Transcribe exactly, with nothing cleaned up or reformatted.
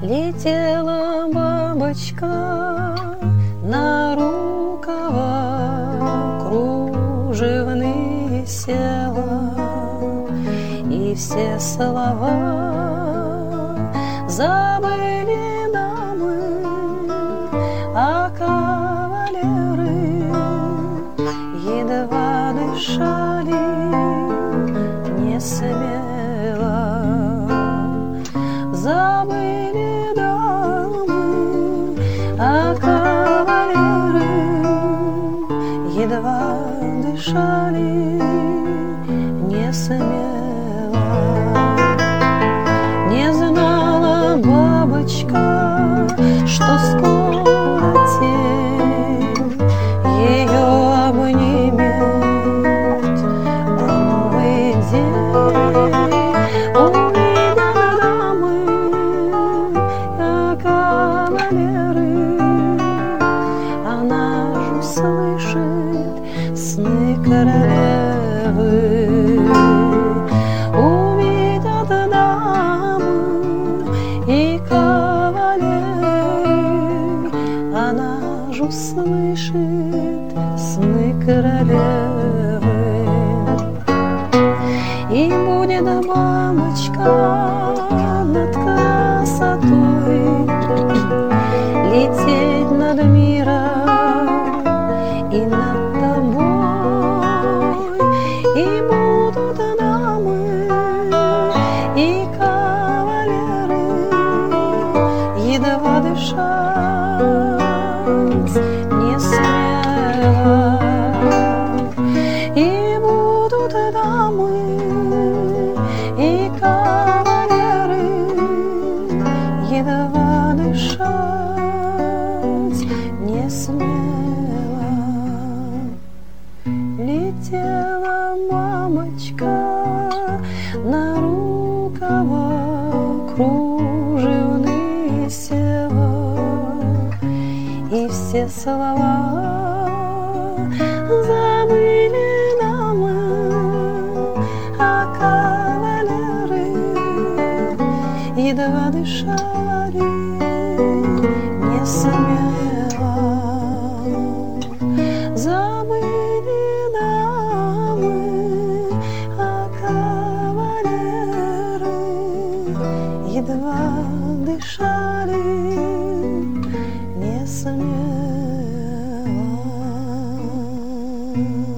Летела бабочка на рукава кружевные села, и все слова забыли дамы, а кавалеры едва дышали не смело. Забыли дамы, а кавалеры едва дышали не смело. Не знала бабочка, что скоро тень ее обнимет новый день. Увидят дамы, а кавалеры, она ж услышит сны королевы. Увидят дамы и кавалеры, она ж услышит сны королевы. И будет мамочка над красотой лететь над миром и над тобой. И будут дамы и кавалеры едва дышать не смело. И будут дамы и кавалеры едва дышать не смело. Летела мамочка на рукава кружевные села, и все слова забыли дамы, а кавалеры едва дышали не смело. Забыли дамы, а кавалеры едва дышали не смело.